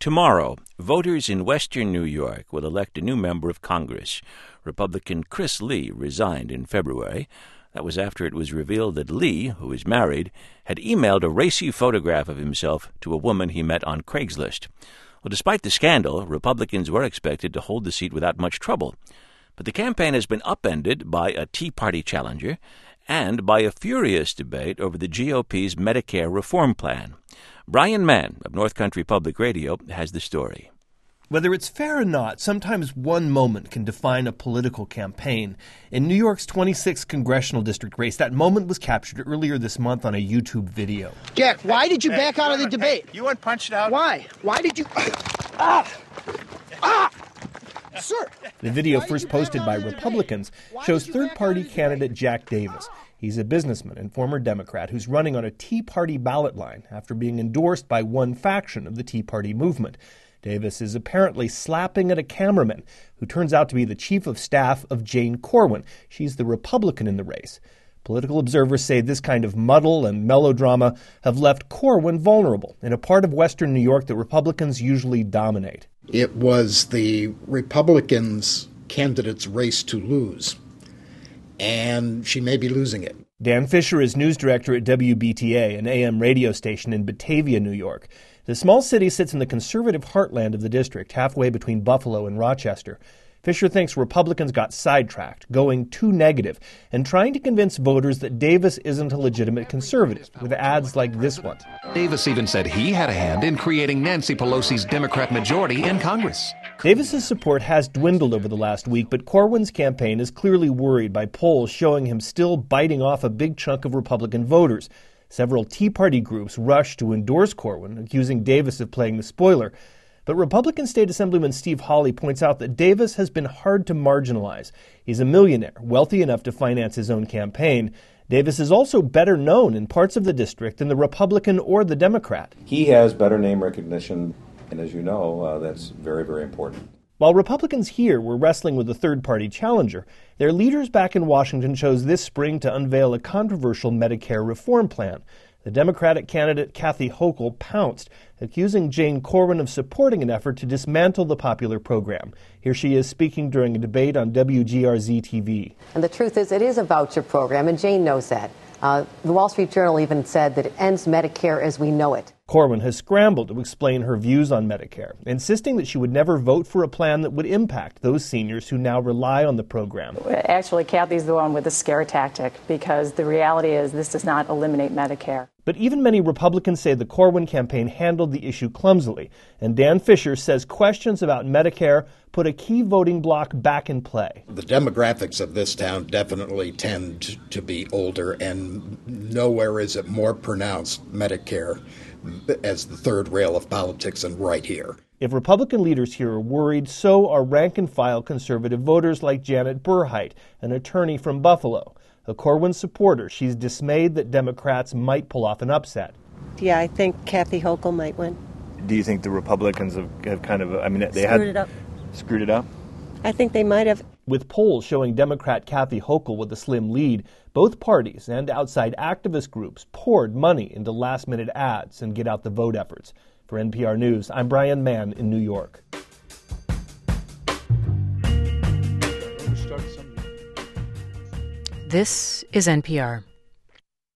Tomorrow, voters in western New York will elect a new member of Congress. Republican Chris Lee resigned in February. That was after it was revealed that Lee, who is married, had emailed a racy photograph of himself to a woman he met on Craigslist. Well, despite the scandal, Republicans were expected to hold the seat without much trouble. But the campaign has been upended by a Tea Party challenger and by a furious debate over the GOP's Medicare reform plan. Brian Mann of North Country Public Radio has the story. Whether it's fair or not, sometimes one moment can define a political campaign. In New York's 26th congressional district race, that moment was captured earlier this month on a YouTube video. Jack, why did you back out of the debate? You weren't punched out. Why? Why did you... Sir! The video, first posted by Republicans, shows third-party candidate Jack Davis. He's a businessman and former Democrat who's running on a Tea Party ballot line after being endorsed by one faction of the Tea Party movement. Davis is apparently slapping at a cameraman who turns out to be the chief of staff of Jane Corwin. She's the Republican in the race. Political observers say this kind of muddle and melodrama have left Corwin vulnerable in a part of western New York that Republicans usually dominate. It was the Republicans' candidate's race to lose, and she may be losing it. Dan Fisher is news director at WBTA, an AM radio station in Batavia, New York. The small city sits in the conservative heartland of the district, halfway between Buffalo and Rochester. Fisher thinks Republicans got sidetracked, going too negative, and trying to convince voters that Davis isn't a legitimate conservative, with ads like this one. Davis even said he had a hand in creating Nancy Pelosi's Democrat majority in Congress. Davis's support has dwindled over the last week, but Corwin's campaign is clearly worried by polls showing him still biting off a big chunk of Republican voters. Several Tea Party groups rushed to endorse Corwin, accusing Davis of playing the spoiler. But Republican State Assemblyman Steve Hawley points out that Davis has been hard to marginalize. He's a millionaire, wealthy enough to finance his own campaign. Davis is also better known in parts of the district than the Republican or the Democrat. He has better name recognition, and as you know, that's very, very important. While Republicans here were wrestling with a third-party challenger, their leaders back in Washington chose this spring to unveil a controversial Medicare reform plan. The Democratic candidate Kathy Hochul pounced, accusing Jane Corwin of supporting an effort to dismantle the popular program. Here she is speaking during a debate on WGRZ-TV. And the truth is, it is a voucher program, and Jane knows that. The Wall Street Journal even said that it ends Medicare as we know it. Corwin has scrambled to explain her views on Medicare, insisting that she would never vote for a plan that would impact those seniors who now rely on the program. Actually, Kathy's the one with the scare tactic, because the reality is this does not eliminate Medicare. But even many Republicans say the Corwin campaign handled the issue clumsily, and Dan Fisher says questions about Medicare put a key voting bloc back in play. The demographics of this town definitely tend to be older, and nowhere is it more pronounced, Medicare, as the third rail of politics, and right here. If Republican leaders here are worried, so are rank-and-file conservative voters like Janet Burheit, an attorney from Buffalo. A Corwin supporter, she's dismayed that Democrats might pull off an upset. Yeah, I think Kathy Hochul might win. Do you think the Republicans have kind of, screwed it up? I think they might have. With polls showing Democrat Kathy Hochul with a slim lead, both parties and outside activist groups poured money into last-minute ads and get-out-the-vote efforts. For NPR News, I'm Brian Mann in New York. This is NPR.